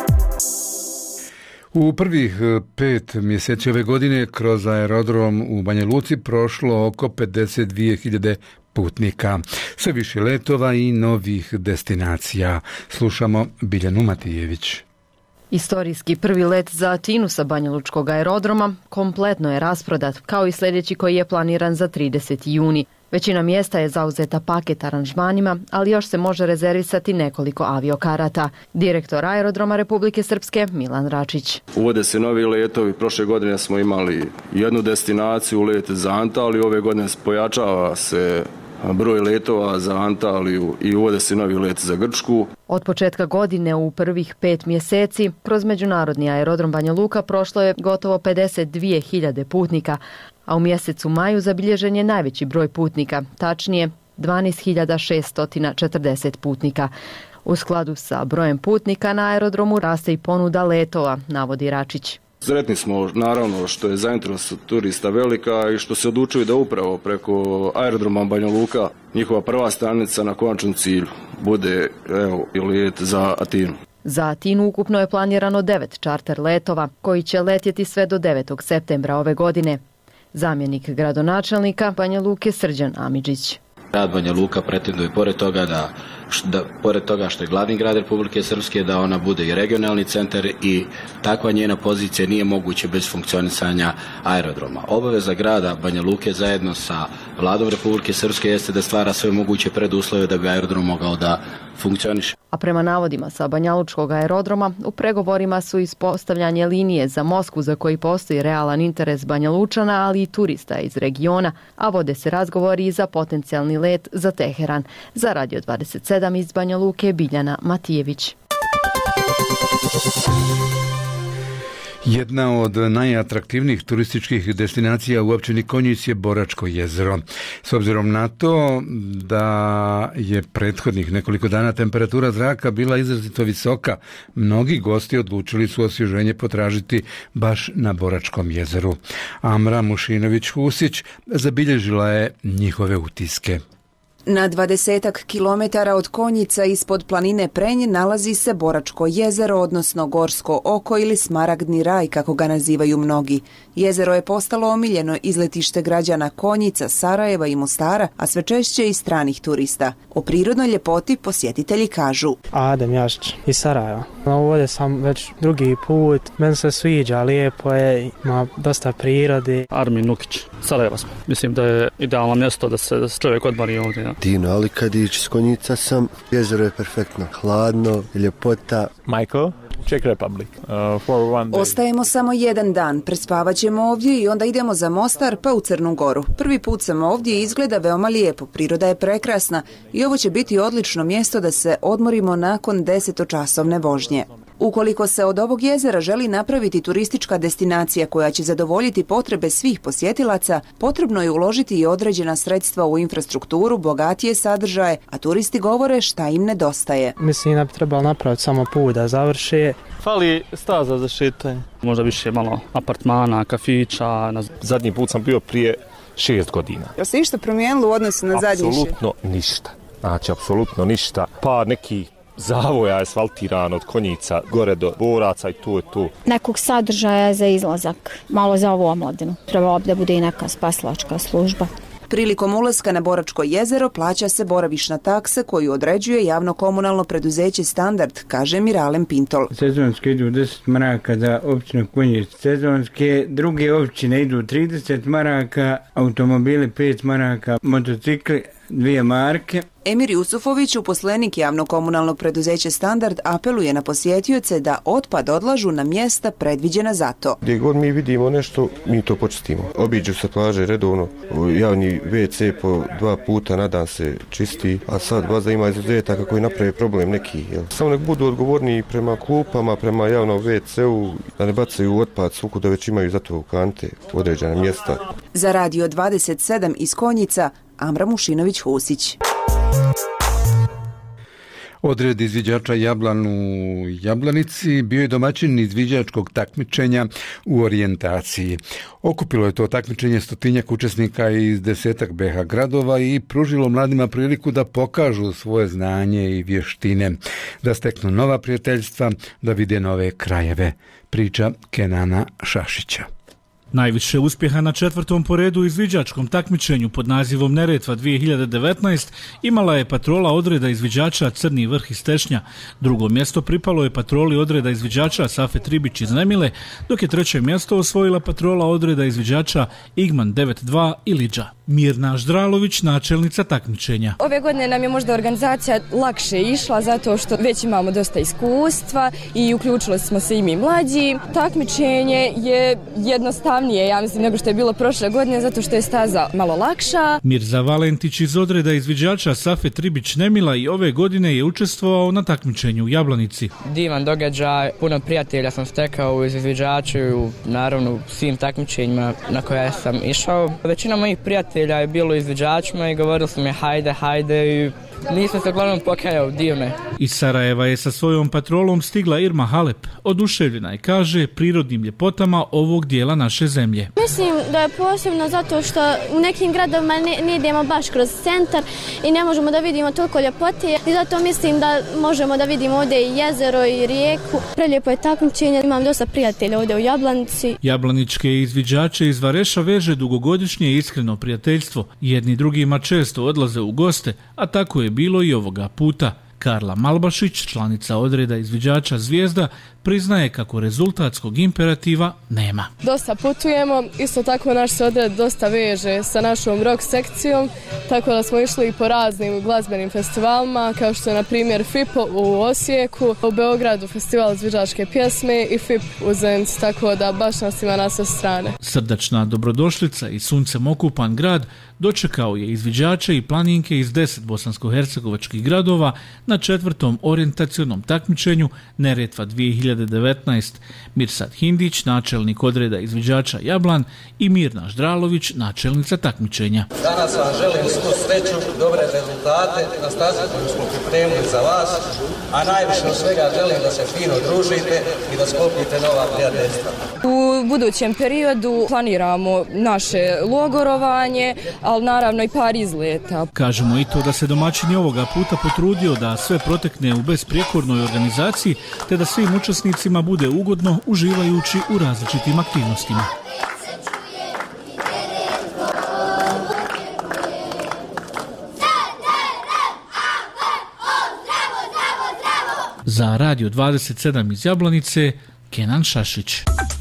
U prvih 5 mjeseci ove godine kroz aerodrom u Banja Luci prošlo oko 52.000 putnika. Sve više letova i novih destinacija. Slušamo Biljanu Matijević. Istorijski prvi let za Atinu sa Banjalučkog aerodroma kompletno je rasprodat, kao i sljedeći koji je planiran za 30. juni. Većina mjesta je zauzeta paket aranžmanima, ali još se može rezervisati nekoliko aviokarata. Direktor aerodroma Republike Srpske Milan Račić. Uvode se novi letovi. Prošle godine smo imali jednu destinaciju, let za Antaliju. Ove godine pojačava se broj letova za Antaliju i uvode se novi let za Grčku. Od početka godine u prvih 5 mjeseci kroz međunarodni aerodrom Banja Luka prošlo je gotovo 52.000 putnika, a u mjesecu maju zabilježen je najveći broj putnika, tačnije 12.640 putnika. U skladu sa brojem putnika na aerodromu raste i ponuda letova, navodi Račić. Sretni smo naravno što je zainteresovanost turista velika i što se odlučuju da upravo preko aerodroma Banja Luka njihova prva stanica na konačnom cilju bude i let za Atinu. Za Atinu ukupno je planirano 9 čarter letova koji će letjeti sve do 9. septembra ove godine. Zamjenik gradonačelnika Banja Luke Srđan Amidžić. Grad Banja Luka pretenduje pored toga što je glavni grad Republike Srpske da ona bude i regionalni centar i takva njena pozicija nije moguće bez funkcionisanja aerodroma. Obaveza grada Banja Luke zajedno sa vladom Republike Srpske jeste da stvara sve moguće preduslove da bi aerodrom mogao da funkcioniše. A prema navodima sa Banjalučkog aerodroma, u pregovorima su ispostavljanje linije za Moskvu za koji postoji realan interes Banja Lučana, ali i turista iz regiona, a vode se razgovori i za potencijalni let za Teheran. Za Radio 27 iz Banja Luke, Biljana Matijević. Jedna od najatraktivnijih turističkih destinacija u općini Konjic je Boračko jezero. S obzirom na to da je prethodnih nekoliko dana temperatura zraka bila izrazito visoka, mnogi gosti odlučili su osvježenje potražiti baš na Boračkom jezeru. Amra Mušinović-Husić zabilježila je njihove utiske. Na 20 kilometara od Konjica ispod planine Prenj nalazi se Boračko jezero, odnosno Gorsko oko ili Smaragdni raj, kako ga nazivaju mnogi. Jezero je postalo omiljeno izletište građana Konjica, Sarajeva i Mostara, a sve češće i stranih turista. O prirodnoj ljepoti posjetitelji kažu. Adem Jašić iz Sarajeva. Ovdje sam već drugi put, meni se sviđa, lijepo je, ima dosta prirode. Armin Nukić, Sarajeva smo. Mislim da je idealno mjesto da se čovjek odmori ovdje. Dino Alikadić iz Konjica sam. Jezero je perfektno, hladno, ljepota. Michael, Czech Republic. Ostajemo samo jedan dan, prespavat ćemo ovdje i onda idemo za Mostar pa u Crnu Goru. Prvi put sam ovdje i izgleda veoma lijepo, priroda je prekrasna i ovo će biti odlično mjesto da se odmorimo nakon 10-časovne vožnje. Ukoliko se od ovog jezera želi napraviti turistička destinacija koja će zadovoljiti potrebe svih posjetilaca, potrebno je uložiti i određena sredstva u infrastrukturu, bogatije sadržaje, a turisti govore šta im nedostaje. Mislim da bi trebalo napraviti samo put da završi. Fali staza za šetanje. Možda više malo apartmana, kafića. Zadnji put sam bio prije 6 godina. Jel se ništa promijenilo u odnosu na zadnji? Apsolutno ništa. Znači, apsolutno ništa. Pa neki zavoja asfaltiran od Konjica gore do Boraca i tu je tu. Nekog sadržaja za izlazak, malo za ovu omladinu. Trebalo bi da bude i neka spasilačka služba. Prilikom ulaska na Boračko jezero plaća se boravišna taksa koju određuje javno komunalno preduzeće Standard, kaže Miralem Pintol. Sezonske idu 10 maraka za općinu Konjic. Sezonske druge općine idu 30 maraka, automobili 5 maraka, motocikli 2 marke. Emir Jusufović, uposlenik javno-komunalnog preduzeća Standard, apeluje na posjetioce da otpad odlažu na mjesta predviđena za to. Gdje god mi vidimo nešto, mi to počistimo. Obiđu se plaže redovno, javni WC po 2 puta na dan se čisti, a sad baš da ima izuzetaka koji naprave problem neki. Samo nek budu odgovorni prema klupama, prema javnom WC-u, da ne bacaju otpad svuku, da već imaju za to kante određena mjesta. Za Radio 27 iz Konjica, Amra Mušinović-Husić. Odred izviđača Jablan u Jablanici bio je domaćin izviđačkog takmičenja u orijentaciji. Okupilo je to takmičenje 100-tinjak učesnika iz 10 BH gradova i pružilo mladima priliku da pokažu svoje znanje i vještine, da steknu nova prijateljstva, da vide nove krajeve. Priča Kenana Šašića. Najviše uspjeha na 4. po redu izviđačkom takmičenju pod nazivom Neretva 2019 imala je patrola odreda izviđača Crni vrh iz Tešnja. Drugo mjesto pripalo je patroli odreda izviđača Safet Ribić iz Nemile, dok je 3. mjesto osvojila patrola odreda izviđača Igman 92 i Liđa. Mirna Ždralović, načelnica takmičenja. Ove godine nam je možda organizacija lakše išla zato što već imamo dosta iskustva i uključili smo se i mi mlađi. Takmičenje je jednostavnije, ja mislim, nego što je bilo prošle godine zato što je staza malo lakša. Mirza Valentić iz odreda izviđača Safet Ribić Nemila i ove godine je učestvovao na takmičenju u Jablanici. Divan događaj, puno prijatelja sam stekao u izviđaču i naravno svim takmičenjima na koja sam išao. Većina mojih prijatelja je bilo izviđačima i govorili su mi hajde i nisam se uglavnom pokajao, divne. Iz Sarajeva je sa svojom patrolom stigla Irma Halep. Oduševljena je, kaže, prirodnim ljepotama ovog dijela naše zemlje. Mislim da je posebno zato što u nekim gradovima ne idemo baš kroz centar i ne možemo da vidimo toliko ljepote i zato mislim da možemo da vidimo ovdje i jezero i rijeku. Prelijepo je takmičenje, imam dosta prijatelja ovdje u Jablanici. Jablaničke izviđače iz Vareša veže dugogodišnje iskreno prijateljstvo. Jedni drugima često odlaze u goste, a tako je bilo i ovoga puta. Karla Malbašić, članica odreda izviđača Zvijezda, priznaje kako rezultatskog imperativa nema. Dosta putujemo, isto tako naš se odred dosta veže sa našom rock sekcijom, tako da smo išli po raznim glazbenim festivalima, kao što je na primjer FIP u Osijeku, u Beogradu festival izviđačke pjesme i FIP u Zenici, tako da baš nas ima na sve strane. Srdačna dobrodošlica i suncem okupan grad dočekao je izviđače i planinke iz 10 bosansko-hercegovačkih gradova na 4. orijentacionom takmičenju Neretva 2019. Mirsad Hindić, načelnik odreda izviđača Jablan i Mirna Ždralović, načelnica takmičenja. Danas vam želim svu sreću, dobre rezultate na stazi koju smo pripremili za vas, a najviše od svega želim da se fino družite i da sklopite nova prijateljstva. U budućem periodu planiramo naše logorovanje, ali naravno i par izleta. Kažemo i to da se domaćin je ovoga puta potrudio da sve protekne u besprijekornoj organizaciji, te da svim učesnicima bude ugodno uživajući u različitim aktivnostima. Za Radio 27 iz Jablanice, Kenan Šašić.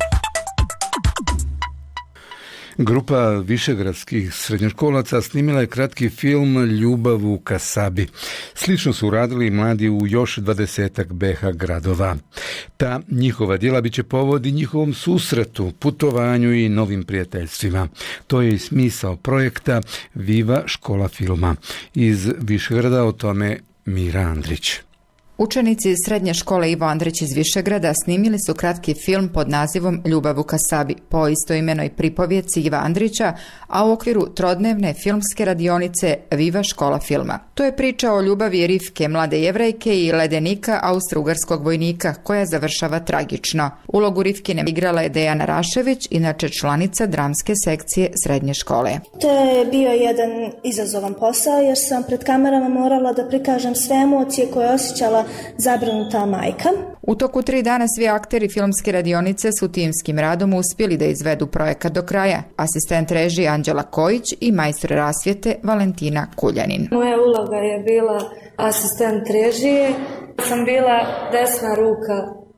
Grupa višegradskih srednjoškolaca snimila je kratki film Ljubav u Kasabi. Slično su uradili mladi u još 20 BH gradova. Ta njihova djela biće povod i njihovom susretu, putovanju i novim prijateljstvima. To je i smisao projekta Viva škola filma. Iz Višegrada o tome Mira Andrić. Učenici srednje škole Ivo Andrić iz Višegrada snimili su kratki film pod nazivom Ljubav u Kasabi po istoimenoj pripovjeci Iva Andrića, a u okviru trodnevne filmske radionice Viva škola filma. To je priča o ljubavi Rifke, mlade Jevrejke, i Ledenika, austrougarskog vojnika, koja završava tragično. Ulogu Rifkine igrala je Dejana Rašević, inače članica dramske sekcije srednje škole. To je bio jedan izazovan posao jer sam pred kamerama morala da prikažem sve emocije koje je osjećala zabrinuta majka. U toku 3 dana svi akteri filmske radionice su timskim radom uspjeli da izvedu projekat do kraja. Asistent režije Anđela Kojić i majstor rasvjete Valentina Kuljanin. Moja uloga je bila asistent režije. Sam bila desna ruka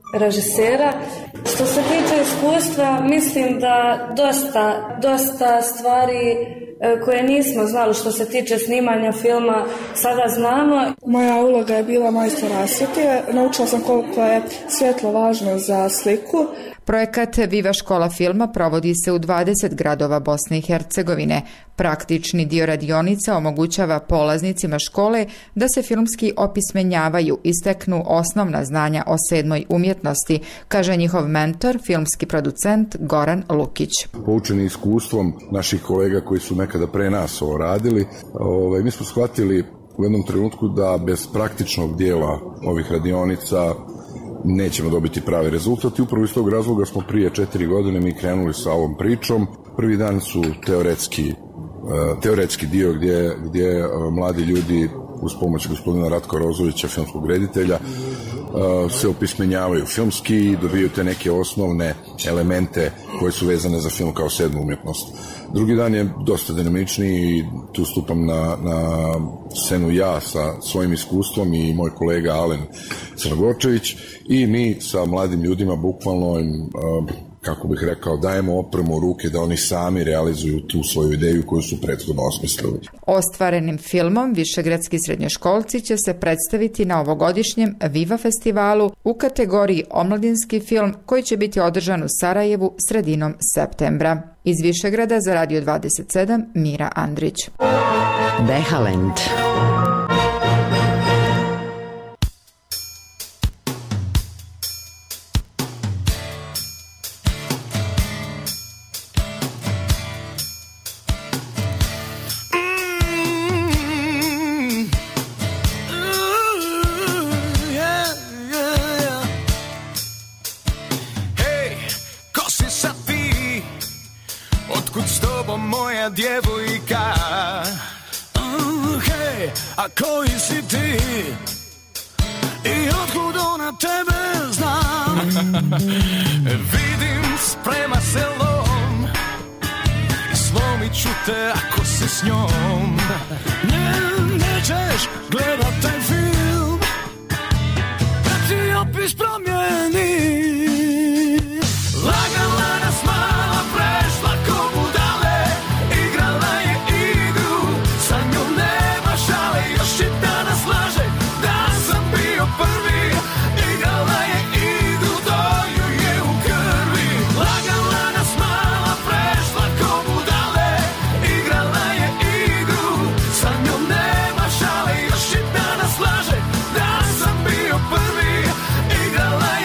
režisera. Što se tiče iskustva, mislim da dosta stvari koje nismo znali što se tiče snimanja filma sada znamo. Moja uloga je bila majstor rasvjete. Naučila sam koliko je svjetlo važno za sliku. Projekat Viva škola filma provodi se u 20 gradova Bosne i Hercegovine. Praktični dio radionica omogućava polaznicima škole da se filmski opismenjavaju i steknu osnovna znanja o 7. umjetnosti, kaže njihov mentor, filmski producent Goran Lukić. Poučeni iskustvom naših kolega koji su nekada pre nas ovo radili, mi smo shvatili u jednom trenutku da bez praktičnog dijela ovih radionica nećemo dobiti pravi rezultat i upravo iz tog razloga smo prije 4 godine mi krenuli sa ovom pričom. Prvi dan su teoretski dio gdje mladi ljudi uz pomoć gospodina Ratka Rozovića, filmskog reditelja, se opismenjavaju filmski i dobiju te neke osnovne elemente koje su vezane za film kao 7. umjetnost. Drugi dan je dosta dinamičniji i tu stupam na scenu ja sa svojim iskustvom i moj kolega Alen Crnogorčević i mi sa mladim ljudima bukvalno kako bih rekao, dajemo opremu u ruke da oni sami realizuju tu svoju ideju koju su prethodno osmislili. Ostvarenim filmom višegradski srednjoškolci će se predstaviti na ovogodišnjem Viva festivalu u kategoriji omladinski film koji će biti održan u Sarajevu sredinom septembra. Iz Višegrada za Radio 27 Mira Andrić. Behalend. Djevojka, hej, a koji si ti i otkud ona tebe znam. Vidim sprema se lom i slomit ću te ako si s njom. Nećeš gledat taj film da ti opis promijeni. Lagala nas mala prešla ko budale, igrala je igru, sa njom nema šale, još i danas laže da sam bio prvi. Igrala je igru, to ju je u krvi. Lagala nas mala prešla ko budale, igrala je igru, sa njom nema šale, još i danas laže da sam bio prvi. Igrala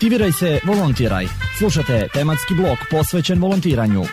Aktiviraj se, volontiraj. Slušate tematski blok posvećen volontiranju.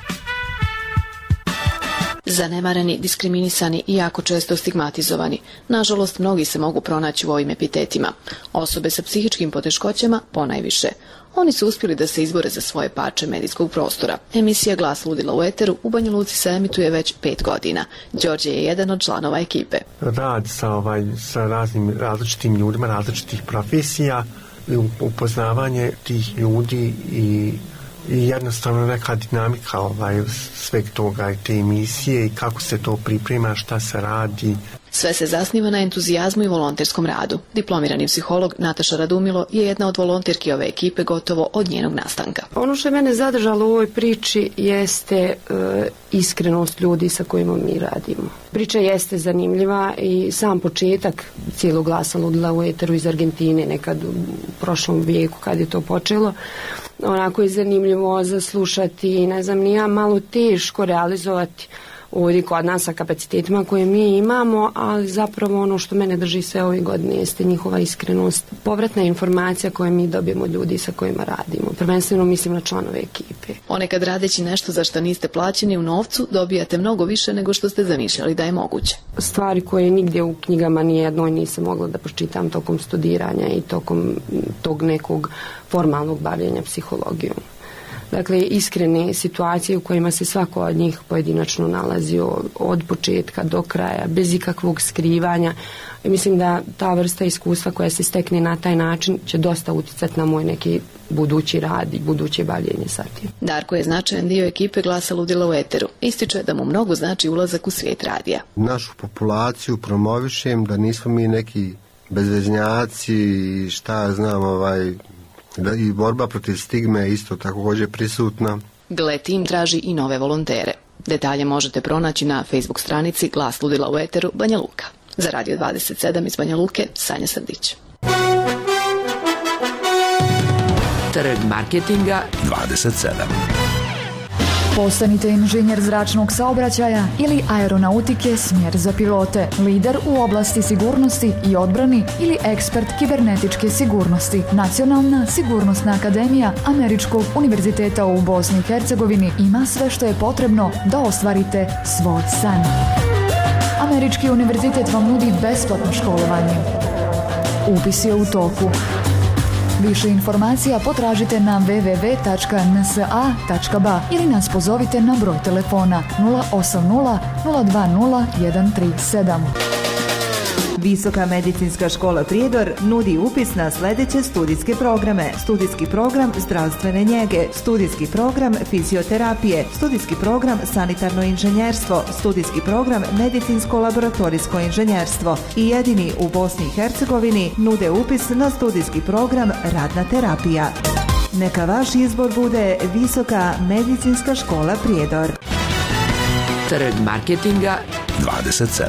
Zanemareni, diskriminisani i jako često stigmatizovani. Nažalost, mnogi se mogu pronaći u ovim epitetima. Osobe sa psihičkim poteškoćama ponajviše. Oni su uspjeli da se izbore za svoje parče medijskog prostora. Emisija Glas ludila u eteru u Banja Luci se emituje već 5 godina. Đorđe je jedan od članova ekipe. Rad sa raznim različitim ljudima, različitih profesija, upoznavanje tih ljudi i jednostavno neka dinamika sveg toga i te emisije i kako se to priprema, šta se radi. Sve se zasniva na entuzijazmu i volonterskom radu. Diplomirani psiholog Nataša Radumilo je jedna od volonterki ove ekipe gotovo od njenog nastanka. Ono što je mene zadržalo u ovoj priči jeste iskrenost ljudi sa kojima mi radimo. Priča jeste zanimljiva i sam početak cijelog Glasa ludila u eteru iz Argentine nekad u prošlom vijeku kad je to počelo. Onako je zanimljivo zaslušati, ne znam, nije malo teško realizovati ovdje kod nas sa kapacitetima koje mi imamo, ali zapravo ono što mene drži sve ove godine jeste njihova iskrenost. Povratna informacija koju mi dobijemo od ljudi sa kojima radimo. Prvenstveno mislim na članove ekipe. Ponekad radeći nešto za što niste plaćeni u novcu, dobijate mnogo više nego što ste zamišljali da je moguće. Stvari koje nigdje u knjigama nijednoj nisam mogla da pročitam tokom studiranja i tokom tog nekog formalnog bavljenja psihologijom. Dakle, iskrene situacije u kojima se svako od njih pojedinačno nalazio od početka do kraja, bez ikakvog skrivanja. I mislim da ta vrsta iskustva koja se stekne na taj način će dosta uticati na moj neki budući rad i buduće bavljenje sa tim. Darko je značajan dio ekipe Glasa ludila u eteru. Ističe da mu mnogo znači ulazak u svijet radija. Našu populaciju promovišem da nismo mi neki bezveznjaci i šta znam, da i borba protiv stigme je isto također prisutna. Gle tim traži i nove volontere. Detalje možete pronaći na Facebook stranici Glas ludila u eteru Banja Luka. Za Radio 27 iz Banja Luke, Sanja Srdić. Trg marketinga 27. Postanite inženjer zračnog saobraćaja ili aeronautike, smjer za pilote, lider u oblasti sigurnosti i odbrani ili ekspert kibernetičke sigurnosti. Nacionalna sigurnosna akademija Američkog univerziteta u Bosni i Hercegovini ima sve što je potrebno da ostvarite svoj san. Američki univerzitet vam nudi besplatno školovanje. Upis je u toku. Više informacija potražite na www.nsa.ba ili nas pozovite na broj telefona 080 020 137. Visoka medicinska škola Prijedor nudi upis na sljedeće studijske programe. Studijski program zdravstvene njege, studijski program fizioterapije, studijski program sanitarno inženjerstvo, studijski program medicinsko-laboratorijsko inženjerstvo i jedini u Bosni i Hercegovini nude upis na studijski program radna terapija. Neka vaš izbor bude Visoka medicinska škola Prijedor. Trg marketinga 27.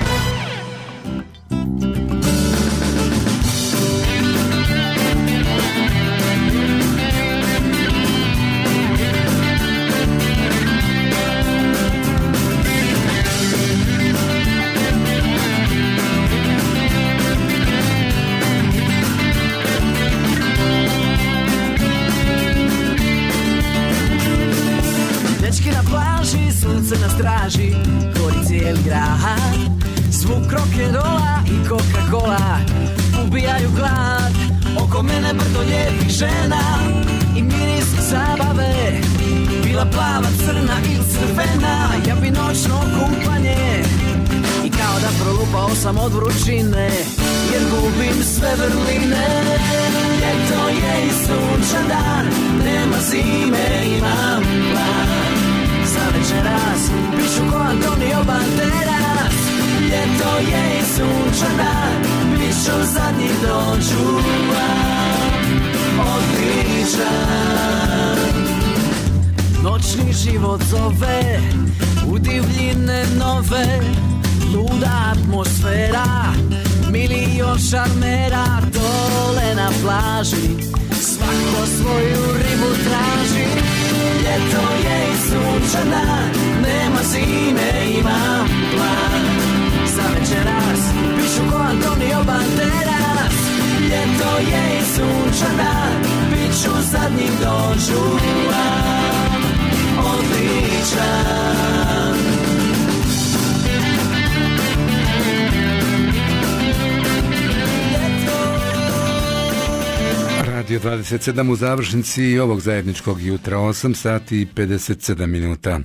Na straži, gori cijeli grad. Zvuk rock'n'rolla i Coca-Cola ubijaju glad. Oko mene brdo lijepih žena i miris zabave. Bila plava, crna ili crvena, ja bi noćno kupanje. I kao da prolupao sam od vrućine, jer gubim sve vrline. Ljeto je i sunčan dan, nema zime, imam plan. Za večeras pišu ko Antonio Banderas. Ljeto je i sunčan dan, pišu zadnji dočuvan, odličan. Noćni život zove u divljine nove, luda atmosfera, milion šarmera dole na plaži. Svako svoju ribu traži. Ljeto je i sunčan dan, nema zime, imam plan. Za večeras pišu ko Antonio Banderas. Ljeto je i sunčan dan, bit ću zadnjim dođu, odličan. Radio 27 u završnici ovog zajedničkog jutra, 8 sati i 57 minuta.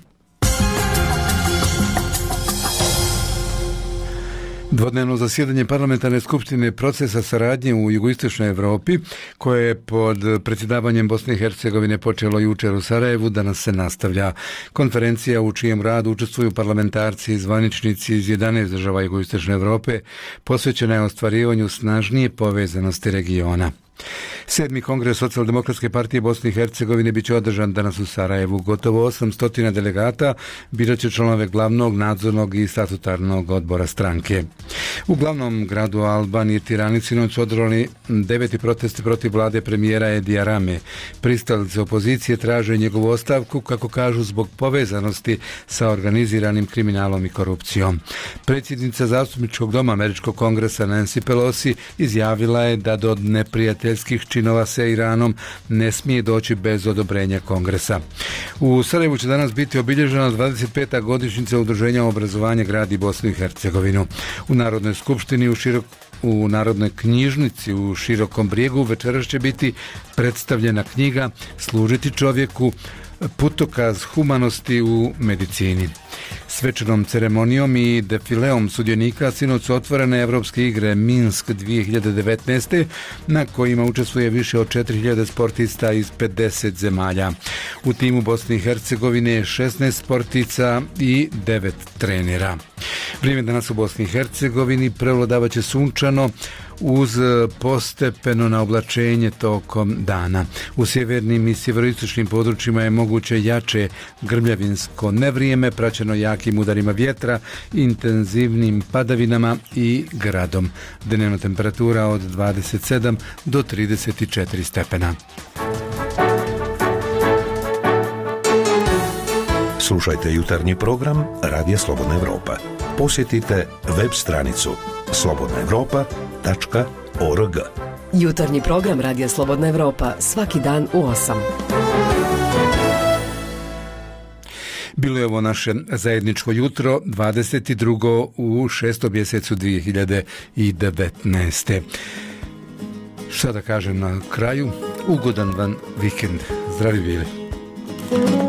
Dvodnevno zasjedanje parlamentarne skupštine procesa saradnje u jugoistočnoj Evropi, koje je pod predsjedavanjem Bosne i Hercegovine počelo jučer u Sarajevu, danas se nastavlja. Konferencija u čijem radu učestvuju parlamentarci i zvaničnici iz 11 država jugoistočne Evrope posvećena je ostvarivanju snažnije povezanosti regiona. 7. kongres Socijaldemokratske partije Bosne i Hercegovine biće održan danas u Sarajevu. Gotovo 800 delegata birat će članove glavnog, nadzornog i statutarnog odbora stranke. U glavnom gradu Albanije Tirani sinoć su održani 9. protesti protiv vlade premijera Edija Rame. Pristalice opozicije traže njegovu ostavku, kako kažu, zbog povezanosti sa organiziranim kriminalom i korupcijom. Predsjednica zastupničkog doma Američkog kongresa Nancy Pelosi izjavila je da do neprijateljskih činova sa Iranom ne smije doći bez odobrenja kongresa. U Sarajevu će danas biti obilježena 25. godišnjica Udruženja obrazovanja gradi Bosnu i Hercegovinu. U Narodnoj skupštini u Narodnoj knjižnici u Širokom Brijegu večeras će biti predstavljena knjiga Služiti čovjeku, putokaz humanosti u medicini. Svečanom ceremonijom i defileom sudionika sinoć su otvorene Evropske igre Minsk 2019. na kojima učestvuje više od 4000 sportista iz 50 zemalja. U timu Bosne i Hercegovine 16 sportica i 9 trenera. Vrijeme danas u Bosni i Hercegovini prevladavaće sunčano uz postepeno naoblačenje tokom dana. U sjevernim i sjeveroistočnim područjima je moguće jače grmljavinsko nevrijeme praćeno jakim udarima vjetra, intenzivnim padavinama i gradom. Dnevna temperatura od 27 do 34 stepena. Slušajte jutarnji program Radija Slobodna Evropa. Posjetite web stranicu slobodnaevropa.org. Jutarnji program Radija Slobodna Evropa svaki dan u 8. Bilo je ovo naše zajedničko jutro, 22. u 6. mjesecu 2019. Šta da kažem na kraju? Ugodan vam vikend. Zdravi bili.